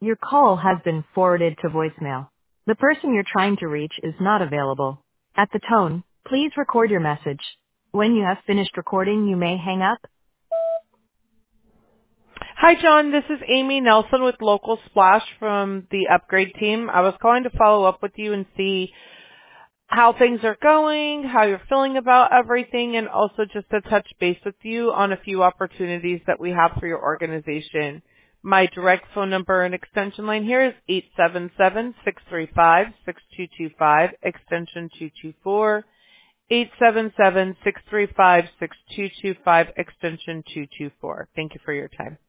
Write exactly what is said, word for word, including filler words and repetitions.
Your call has been forwarded to voicemail. The person you're trying to reach is not available. At the tone, please record your message. When you have finished recording, you may hang up. Hi, John. This is Amy Nelson with Local Splash from the Upgrade team. I was calling to follow up with you and see how things are going, how you're feeling about everything, and also just to touch base with you on a few opportunities that we have for your organization. My direct phone number and extension line here is eight seven seven, six three five, six two two five, extension two two four, eight seven seven, six three five, six two two five, extension two two four. Thank you for your time.